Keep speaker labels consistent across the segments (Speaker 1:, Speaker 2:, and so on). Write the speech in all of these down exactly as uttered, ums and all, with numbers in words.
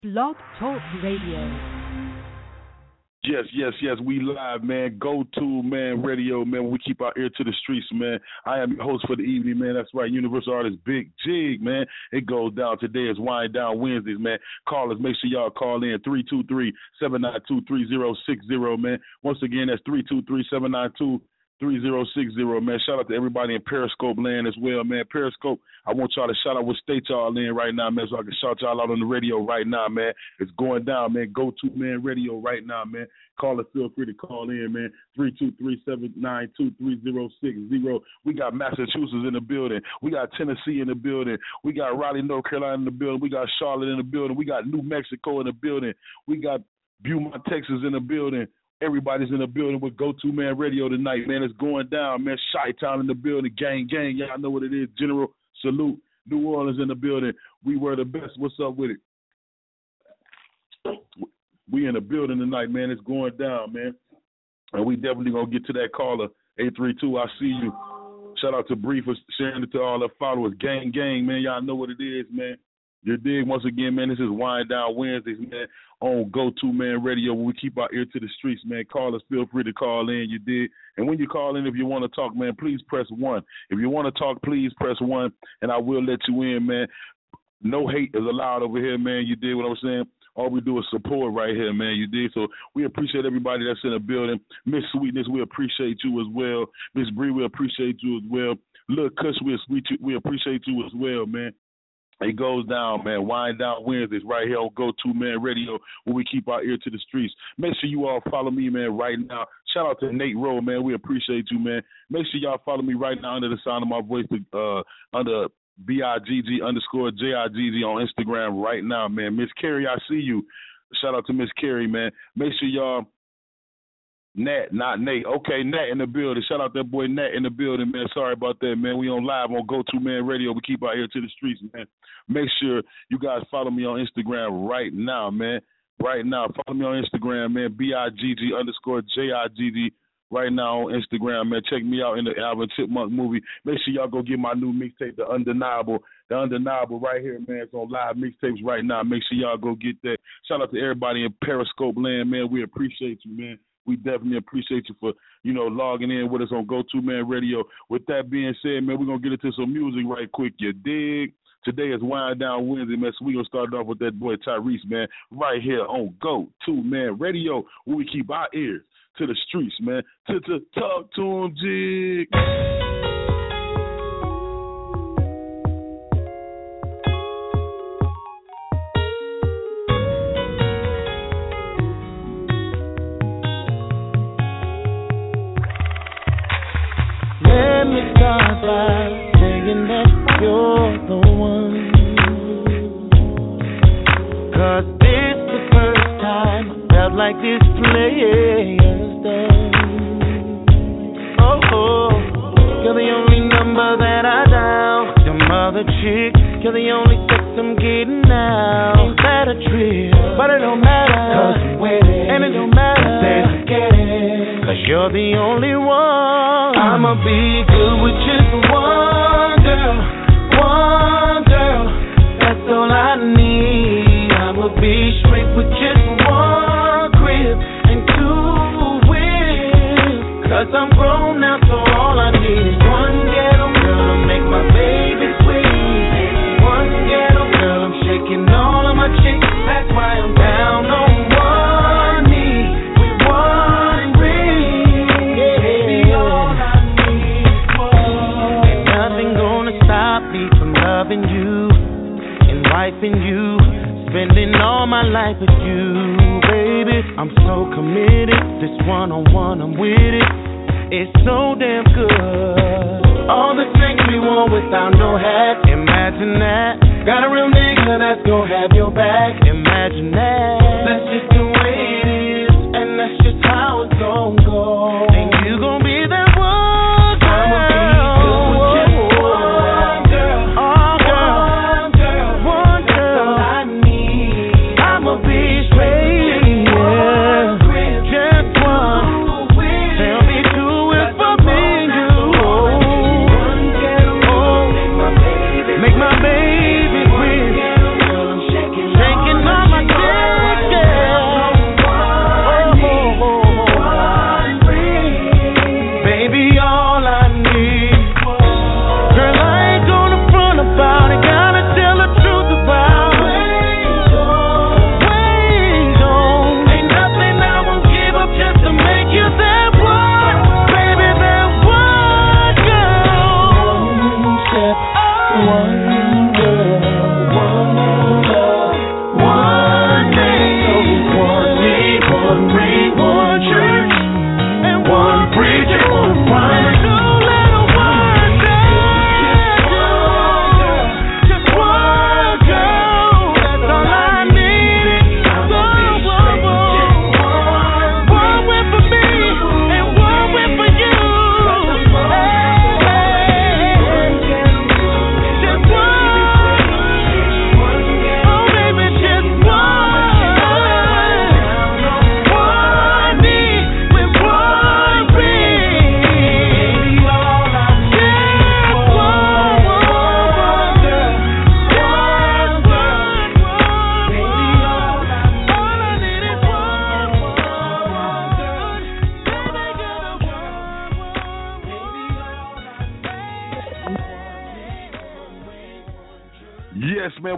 Speaker 1: Blog Talk Radio.
Speaker 2: Yes, yes, yes. We live, man. Go to, man, radio, man. We keep our ear to the streets, man. I am your host for the evening, man. That's right. Universal Artist Big Jig, man. It goes down. Today is Wind Down Wednesdays, man. Call us. Make sure y'all call in three two three, seven nine two, three zero six zero, man. Once again, that's three two three, seven nine two, three zero six zero, man. Shout out to everybody in Periscope land as well, man. Periscope, I want y'all to shout out what state y'all in right now, man, so I can shout y'all out on the radio right now, man. It's going down, man. Go to, man, radio right now, man. Call us. Feel free to call in, man. three two three, seven nine two, three zero six zero. We got Massachusetts in the building. We got Tennessee in the building. We got Raleigh, North Carolina in the building. We got Charlotte in the building. We got New Mexico in the building. We got Beaumont, Texas in the building. Everybody's in the building with Go-To Man Radio tonight, man. It's going down, man. Chi-Town in the building. Gang, gang. Y'all know what it is. General Salute. New Orleans in the building. We were the best. What's up with it? We in the building tonight, man. It's going down, man. And we definitely going to get to that caller. eight three two, I see you. Shout out to Bree for sharing it to all the followers. Gang, gang, man. Y'all know what it is, man. You dig? Once again, man, this is Wind Down Wednesdays, man, on Go-To Man Radio, where we keep our ear to the streets, man. Call us. Feel free to call in. You dig? And when you call in, if you want to talk, man, please press one. If you want to talk, please press one, and I will let you in, man. No hate is allowed over here, man. You dig what I'm saying? All we do is support right here, man. You dig? So we appreciate everybody that's in the building. Miss Sweetness, we appreciate you as well. Miss Bree, we appreciate you as well. Look, Kush, we, we appreciate you as well, man. It goes down, man. Wind Down Wednesdays right here on Go-To Man Radio, where we keep our ear to the streets. Make sure you all follow me, man, right now. Shout out to Nate Rowe, man. We appreciate you, man. Make sure y'all follow me right now under the sound of my voice, uh, under B I G G underscore J I G G on Instagram right now, man. Miss Carrie, I see you. Shout out to Miss Carrie, man. Make sure y'all Nat, not Nate. Okay, Nat in the building. Shout out that boy Nat in the building, man. Sorry about that, man. We on live on Go-To Man Radio. We keep our ear to the streets, man. Make sure you guys follow me on Instagram right now, man. Right now. Follow me on Instagram, man. B I G G underscore J I G G right now on Instagram, man. Check me out in the Alvin Chipmunk movie. Make sure y'all go get my new mixtape, The Undeniable. The Undeniable right here, man. It's on live mixtapes right now. Make sure y'all go get that. Shout out to everybody in Periscope land, man. We appreciate you, man. We definitely appreciate you for, you know, logging in with us on Go-To Man Radio. With that being said, man, we're going to get into some music right quick. You dig? Today is Wind Down Wednesday, man, so we're going to start off with that boy Tyrese, man, right here on Go-To Man Radio, where we keep our ears to the streets, man. To-to-talk to him, jig.
Speaker 3: Let me start by saying that you're the one, 'cause this the first time I felt like this player's done. Oh, oh, you're the only number that I dial. Your mother chick, you're the only sex I'm getting now. Ain't that a trip? But it don't matter, 'cause I'm with it. And it don't matter, say I get it, 'cause you're the only one. I'ma be good with just one girl, one girl, that's all I need. I'ma be straight with just one crib and two whips, 'cause I'm grown now, so all I need is one ghetto girl to make my baby sweet. One ghetto girl, I'm shaking all of my chicks, that's why I'm down on one knee with one ring. Baby, all I loving you and wifing you, spending all my life with you, baby. I'm so committed, this one-on-one, I'm with it. It's so damn good. All the things we want without no hat, imagine that. Got a real nigga that's gonna have your back, imagine that. That's just the way it is, and that's just how it's gonna go. And you gonna be that one girl. I'ma be good with just one girl. Oh, girl. One girl. One girl. That's all I need. I'ma be straight, yeah. Just one. Tell me do it for me, you. Oh, make my baby quit. Shaking all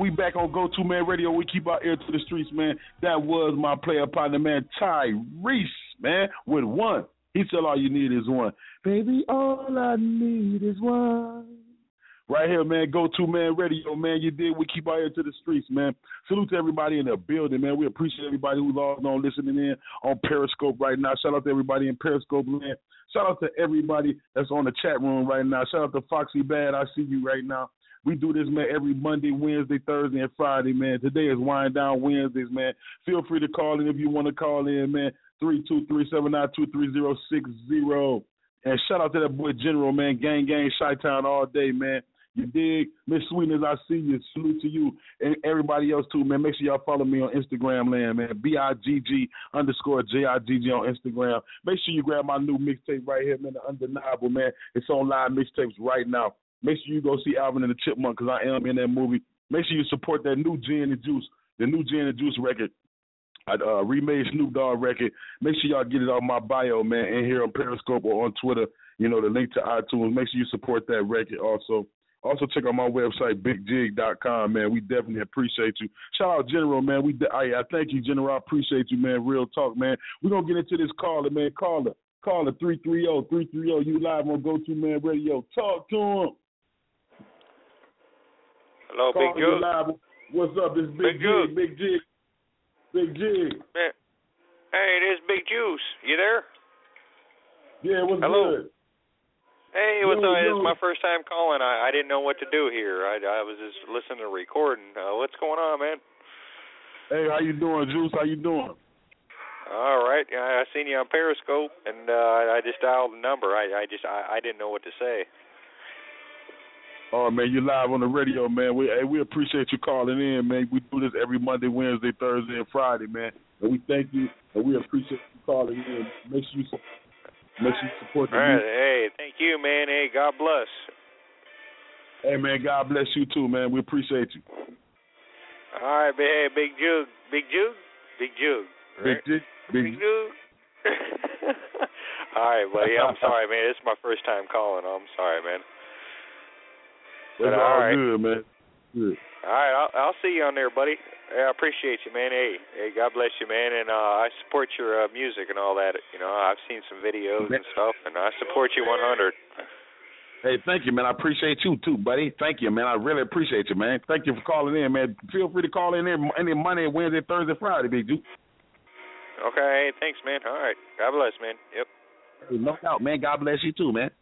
Speaker 2: we back on Go To Man Radio. We keep our ear to the streets, man. That was my player partner, man, Tyrese, man, with one. He said all you need is one. Baby, all I need is one. Right here, man, Go To Man Radio, man. You did. We keep our ear to the streets, man. Salute to everybody in the building, man. We appreciate everybody who's logged on, listening in on Periscope right now. Shout out to everybody in Periscope, man. Shout out to everybody that's on the chat room right now. Shout out to Foxy Bad. I see you right now. We do this, man, every Monday, Wednesday, Thursday, and Friday, man. Today is Wind Down Wednesdays, man. Feel free to call in if you want to call in, man. three two three, seven nine two, three zero six zero. And shout out to that boy General, man. Gang, gang, Chi-Town all day, man. You dig? Miss Sweetness, I see you. Salute to you and everybody else, too, man. Make sure y'all follow me on Instagram, land, man. B I G G underscore J I G G on Instagram. Make sure you grab my new mixtape right here, man, The Undeniable, man. It's on live mixtapes right now. Make sure you go see Alvin and the Chipmunk because I am in that movie. Make sure you support that new Gin and Juice, the new Gin and Juice record. I uh, remade Snoop Dogg record. Make sure y'all get it on my bio, man, in here on Periscope or on Twitter. You know, the link to iTunes. Make sure you support that record also. Also, check out my website, big jig dot com, man. We definitely appreciate you. Shout out General, man. We de- I, I thank you, General. I appreciate you, man. Real talk, man. We're going to get into this caller, man. Caller. Caller three three zero, three three zero. You live on Go To Man Radio. Talk to him.
Speaker 4: Hello,
Speaker 2: Caller,
Speaker 4: Big Jig.
Speaker 2: Live. What's up? This Big,
Speaker 4: Big
Speaker 2: Jig.
Speaker 4: Jig.
Speaker 2: Big Jig. Big Jig.
Speaker 4: Man. Hey, it is Big Juice. You there?
Speaker 2: Yeah, what's
Speaker 4: Hello.
Speaker 2: good?
Speaker 4: Hey, what's
Speaker 2: Yo,
Speaker 4: up?
Speaker 2: yo.
Speaker 4: It's my first time calling. I, I didn't know what to do here. I, I was just listening to recording. Uh, what's going on, man?
Speaker 2: Hey, how you doing, Juice? How you doing?
Speaker 4: All right. I, I seen you on Periscope, and uh, I just dialed the number. I, I just I, I didn't know what to say.
Speaker 2: Oh, man, you're live on the radio, man. We hey, we appreciate you calling in, man. We do this every Monday, Wednesday, Thursday, and Friday, man. And we thank you, and we appreciate you calling in. Make sure you, make sure you support the
Speaker 4: All right.
Speaker 2: music.
Speaker 4: Hey, thank you, man. Hey, God bless.
Speaker 2: Hey, man, God bless you, too, man. We appreciate you.
Speaker 4: All right, but hey, Big Jug. Big Jug? Big Jug.
Speaker 2: Big, big, big.
Speaker 4: Big Jug. All right, buddy. I'm sorry, man. This is my first time calling. I'm sorry, man.
Speaker 2: That's
Speaker 4: But,
Speaker 2: all,
Speaker 4: all right.
Speaker 2: good, man. Good.
Speaker 4: All right, I'll, I'll see you on there, buddy. I appreciate you, man. Hey, hey, God bless you, man. And uh, I support your uh, music and all that. You know, I've seen some videos and stuff, and I support you one hundred.
Speaker 2: Hey, thank you, man. I appreciate you, too, buddy. Thank you, man. I really appreciate you, man. Thank you for calling in, man. Feel free to call in there any Monday, Wednesday, Thursday, Friday, Big Dude.
Speaker 4: Okay, hey, thanks, man. All right. God bless, man. Yep.
Speaker 2: Hey, no doubt, man. God bless you, too, man.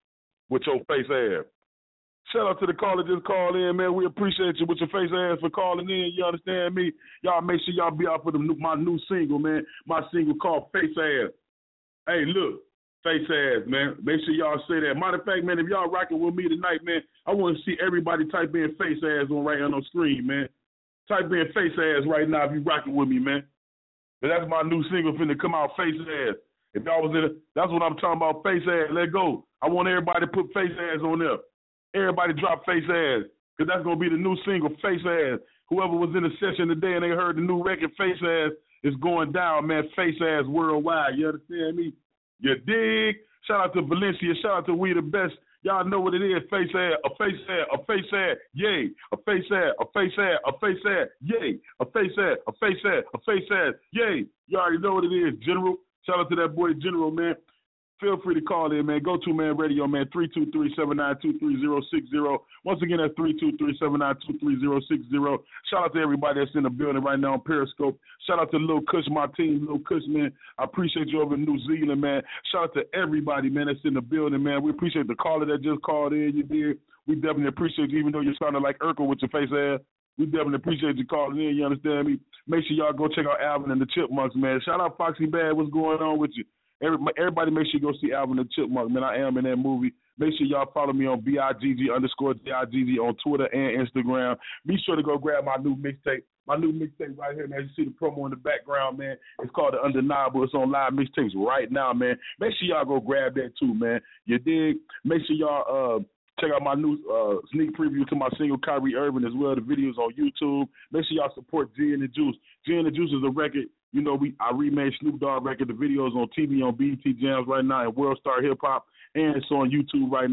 Speaker 2: With your face ass. Shout out to the caller just called in, man. We appreciate you with your face ass for calling in. You understand me? Y'all make sure y'all be out for the new, my new single, man. My single called Face Ass. Hey, look, Face Ass, man. Make sure y'all say that. Matter of fact, man, if y'all rocking with me tonight, man, I want to see everybody type in Face Ass on right on the screen, man. Type in Face Ass right now if you rocking with me, man. But that's my new single finna come out, Face Ass. If y'all was in it, that's what I'm talking about, Face Ass. Let go. I want everybody to put Face Ass on there. Everybody drop Face Ass, because that's going to be the new single, Face Ass. Whoever was in the session today and they heard the new record, Face Ass, is going down, man. Face Ass worldwide. You understand me? You dig? Shout out to Valencia. Shout out to We the Best. Y'all know what it is. Face Ass, a Face Ass, a Face Ass, yay. A Face Ass, a Face Ass, a Face Ass, yay. A Face Ass, a Face Ass, a Face Ass, yay. You already know what it is, General. Shout out to that boy, General, man. Feel free to call in, man. Go To Man Radio, man, three two three, seven nine two, three zero six zero. Once again, that's three two three, seven nine two, three zero six zero. Shout out to everybody that's in the building right now on Periscope. Shout out to Lil Kush, my team, Lil Kush, man. I appreciate you over in New Zealand, man. Shout out to everybody, man, that's in the building, man. We appreciate the caller that just called in. You did. We definitely appreciate you, even though you're sounding like Urkel with your face ass. We definitely appreciate you calling in. You understand me? Make sure y'all go check out Alvin and the Chipmunks, man. Shout out Foxy Bad. What's going on with you? Everybody make sure you go see Alvin and the Chipmunk, man. I am in that movie. Make sure y'all follow me on B I G G underscore J I G G on Twitter and Instagram. Be sure to go grab my new mixtape. My new mixtape right here, man. You see the promo in the background, man. It's called The Undeniable. It's on live mixtapes right now, man. Make sure y'all go grab that too, man. You dig? Make sure y'all uh, check out my new uh, sneak preview to my single, Kyrie Irving, as well. The videos on YouTube. Make sure y'all support G and the Juice. G and the Juice is a record. You know, we I remade Snoop Dogg record. The videos on T V on B E T Jams right now and World Star Hip Hop, and it's on YouTube right now.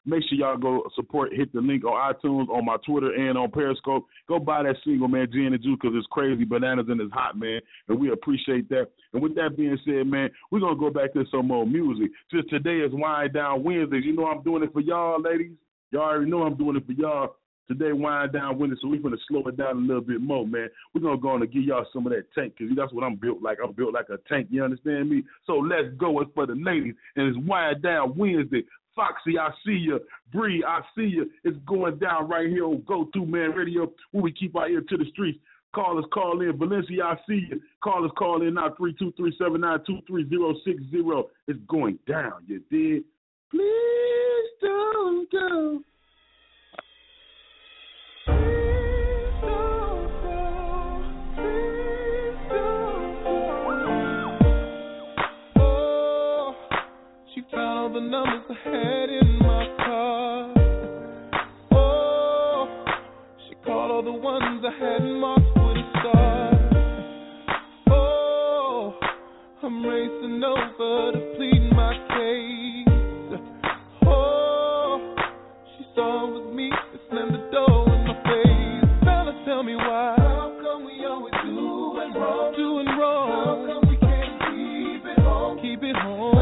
Speaker 2: Make sure y'all go support, hit the link on iTunes, on my Twitter, and on Periscope. Go buy that single, man, Gin and Juice, because it's crazy bananas and it's hot, man, and we appreciate that. And with that being said, man, we're going to go back to some more music. Just today is Wind Down Wednesdays. You know I'm doing it for y'all, ladies. Y'all already know I'm doing it for y'all. Today, Wind Down Wednesday, so we're going to slow it down a little bit more, man. We're going to go on and give y'all some of that tank, because that's what I'm built like. I'm built like a tank, you understand me? So let's go. It's for the ladies, and it's Wind Down Wednesday. Foxy, I see you. Bree, I see you. It's going down right here on Go To Man Radio, where we keep our ear to the streets. Call us, call in. Valencia, I see you. Call us, call in now, three two three, seven nine two, three zero six zero. It's going down, you dig? Please don't go.
Speaker 5: The numbers I had in my car. Oh, she called all the ones I had marked with a star. Oh, I'm racing over to plead my case. Oh, she saw it was me, it slammed the door in my face. Fella, tell me why. How come we always doing wrong? Doing wrong. How come we can't keep it home? Keep it home.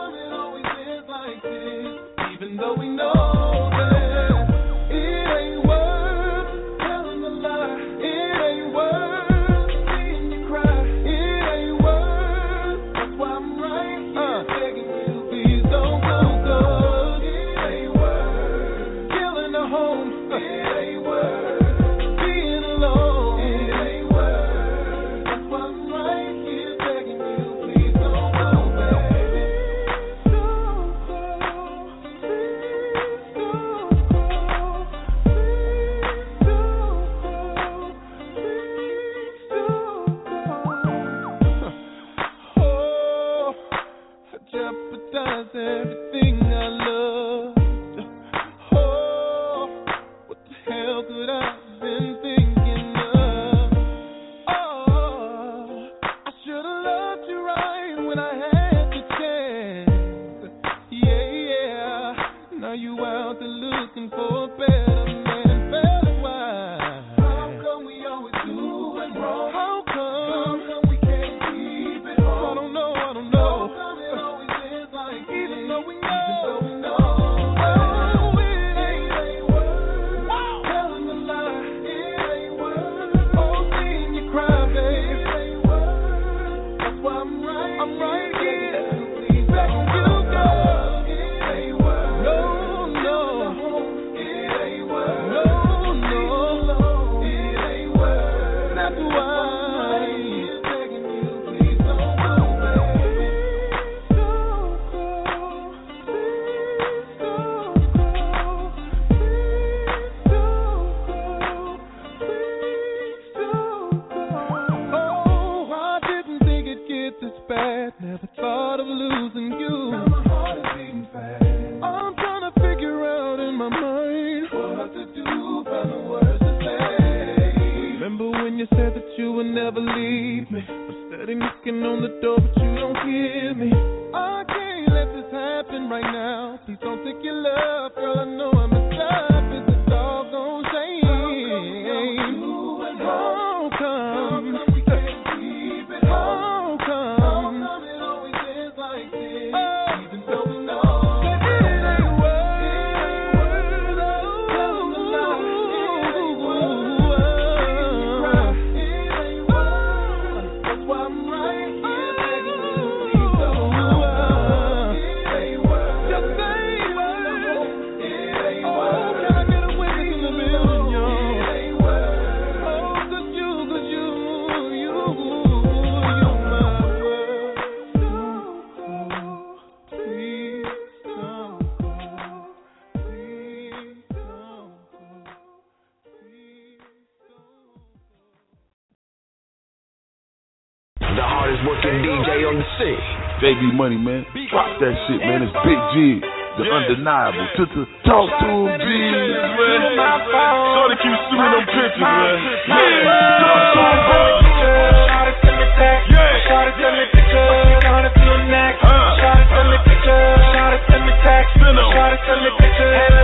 Speaker 5: Even though we know that it ain't worth telling a lie, it ain't worth seeing you cry, it ain't worth. That's why I'm right here uh. begging you, please don't go, go. It ain't worth killing a home, it ain't worth being alone, it ain't worth. That's why I'm right here begging you, please don't go, baby. Jeopardize everything I loved. Oh, what the hell could I have been thinking of? Oh, I should have loved you right when I had the chance. Yeah, yeah. Now you out there looking for a better man. Better why? How come we always doing wrong? How come? How come we can't keep it home? I don't know, I don't know. Even though we know, even though we know, oh, it ain't, ain't worth wow. telling a lie, it ain't worth oh, seeing you cry, babe, it ain't worth. That's why I'm right, I'm right here, please don't you go. It ain't worth, no, no, it ain't worth, no, no, it ain't worth. That's why I'm begging you, please don't go, baby. Never thought of losing you. Now my heart is beating fast. I'm trying to figure out in my mind what to do, find the words to say. Remember when you said that you would never leave me? I'm steady knocking on the door, but you don't hear me. I can't let this happen right now. Please don't take your love, girl. I know I'm messed up. It's a doggone shame. How come? How come we can't keep it home? How come?
Speaker 2: J B Money, man. Drop that shit, man. It's Big G, the yeah. undeniable. To, to talk to him, G. Shorty keep shooting them pictures, man. Yeah. Talk to him, bro. Shorty send me text. Yeah. Shorty send me pictures. Shorty to your neck. Shorty send me pictures. Shorty send me text. Shorty send me pictures.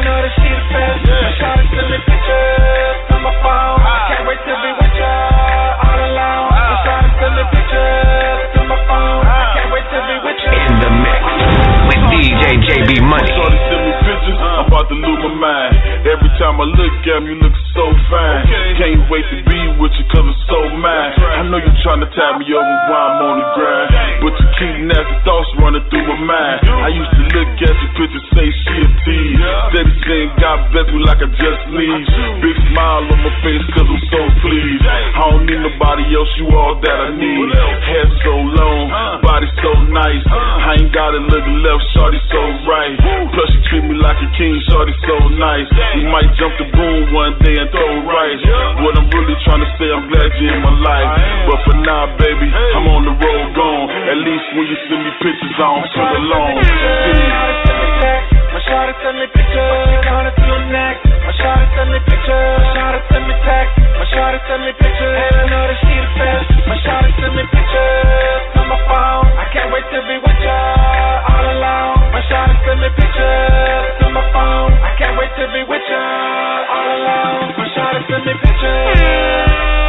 Speaker 2: time I look at him, you look so fine. Can't wait to be with you cause it's so mine. I know you're trying to tie me over while I'm on the grind, but you keep nasty thoughts running through my mind. I used to look at your picture, say she a tease. Steady saying God bless me like I just leave. Big smile on my face cause I'm so pleased. I don't need nobody else, you all that I need. Hair so long, body so nice. I ain't gotta look left, shorty so right. Plus she treat me like a king, shorty so nice. We might jump the broom one day and throw rice. What I'm really trying to say, I'm glad you're in my life. But for now, baby, I'm on the road gone. At least when you send me pictures, I don't feel alone.
Speaker 3: My shawty send me pictures, she gonna to your neck. My shawty send me pictures, my shawty send me text. My shawty send me pictures, and I know that she the best. My shawty send me pictures to my phone. I can't wait to be with ya all alone. My shawty send me pictures to my phone. I can't wait to be with ya all alone. My shawty send me pictures.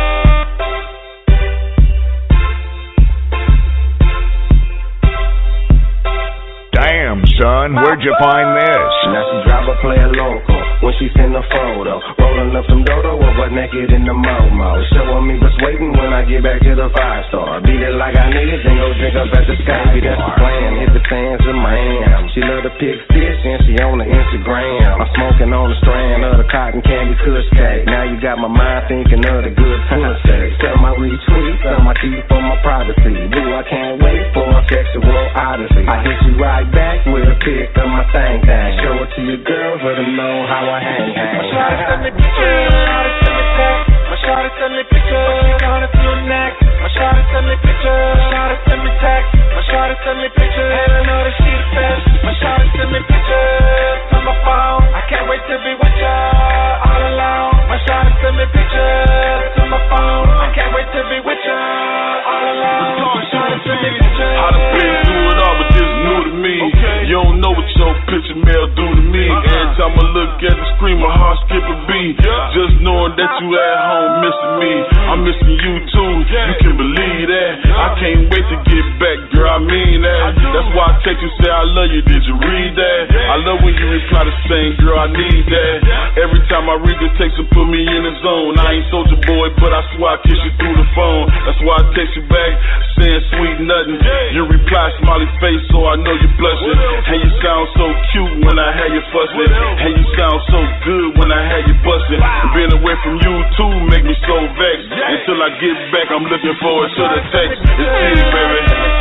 Speaker 6: Damn, son, where'd you find this?
Speaker 7: Now she drive a player local when she send a photo. Rolling up some dodo over naked in the Momo. Showing me what's waiting when I get back to the five star. Beat it like I need it, then go drink up at the sky. That's the plan, hit the fans in my hand. She love the pig fish and she on the Instagram. I'm smoking on the strand of the cotton candy kush cake. Now you got my mind thinking of the good pussy. Tell my retweet, tell my teeth for my privacy. Boo, I can't wait for a sexual odyssey. I hit you right back with a pic of my thing thing. Show it to your girls, let them know how I hang hang.
Speaker 3: My shawty send me pictures, my shawty send me text. My shawty send me pictures, she gonna to your neck. My shawty send me pictures, my shawty send me text. My shawty send me pictures, and I know that she the best. My shawty send me pictures to my phone. I can't wait to be with ya all alone. My shawty send me pictures to my phone. I can't wait to be with ya all alone. My shawty send me pictures.
Speaker 2: I done been through it all, but this is new to me. You don't know what your picture mail do to me. Every time I look at the screen, my heart skip a beat. Just knowing that you at home missing me. I'm missing you too, you can believe that. I can't wait to get back, girl, I mean that. That's why I text you, say I love you, did you read that? I love when you reply the same, girl, I need that. Every time I read the text, it put me in the zone. I ain't soldier boy, but I swear I kiss you through the phone. That's why I text you back, saying sweet nothing. You reply smiley face, so I know you blushing. And you sound so cute when I had you fussing. And you sound so good when I had you busting. Being away from you too make me so vexed. Until I get back, I'm looking forward to the text. It's T, baby.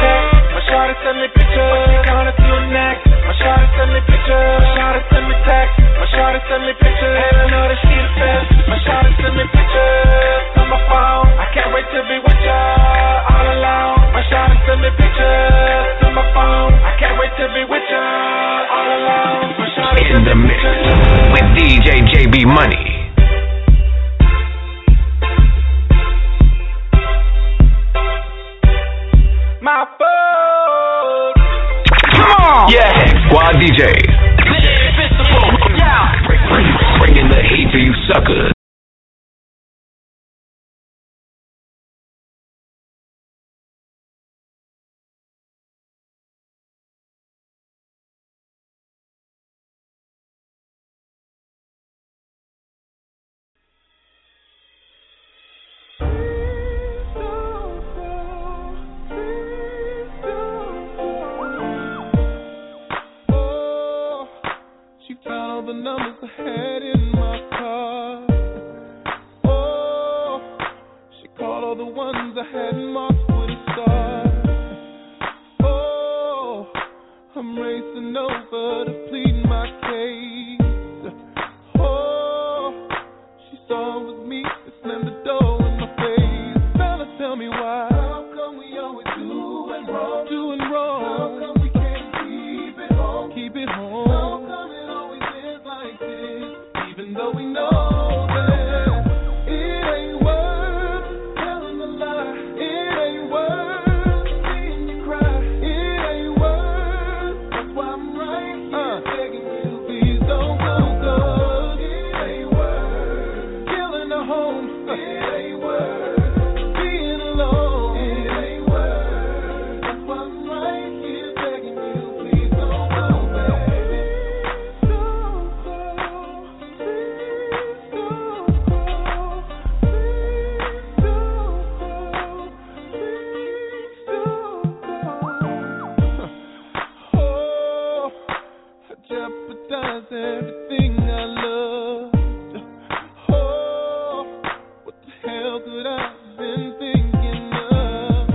Speaker 3: My shawty send me pictures, she gonna to your neck. My shawty send me pictures, my shawty send me text. My shawty send me pictures, and I know that she the best. My shawty send me pictures to my phone. I can't wait to be with ya all alone. My shawty send me pictures to my phone. I can't wait to be with ya all alone. My shawty
Speaker 6: In the mix with D J J B Money.
Speaker 3: My phone.
Speaker 6: Come on! Yeah, Squad D J. Bringing the heat to you suckers.
Speaker 5: The numbers I had in my car. Oh, she called all the ones I had marked with a star. Oh, I'm racing over to plead my case. Oh, she saw it was me that slammed the door in my face. Fella, tell me why. How come we always doing wrong? Doing wrong. How come we can't keep it home? Keep it home. was everything I loved. Oh, what the hell could I have been thinking of?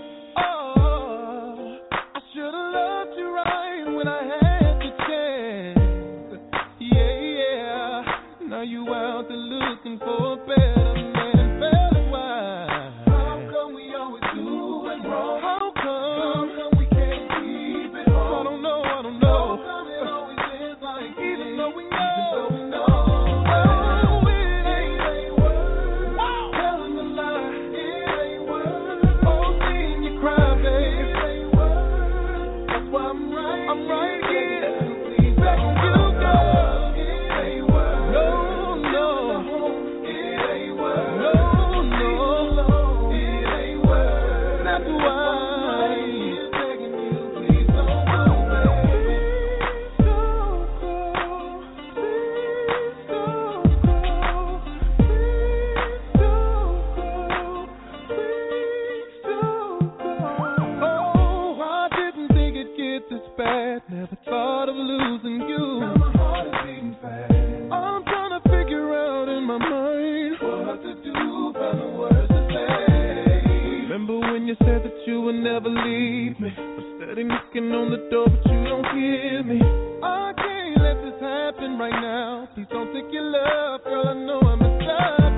Speaker 5: Oh, I should have loved you right when I had the chance. Yeah, yeah. Now you out there looking for a better man. Better why? How come we always do it wrong? How come? How come we can't keep it on? I don't know, I don't know. How come it always is like this? Even though we know, even though we know. Oh, it ain't, ain't worth telling a lie. It ain't worth oh, seeing you cry, babe. It ain't worth. That's why I'm right. I'm right here. Please let you go. It ain't worth. No, no. It ain't worth. No, no. It ain't worth. That's why. Never thought of losing you. Now my heart is beating fast. I'm trying to figure out in my mind what to do, find the words to say. Remember when you said that you would never leave me? I'm steady knocking on the door, but you don't hear me. I can't let this happen right now. Please don't take your love, girl. I know I'm a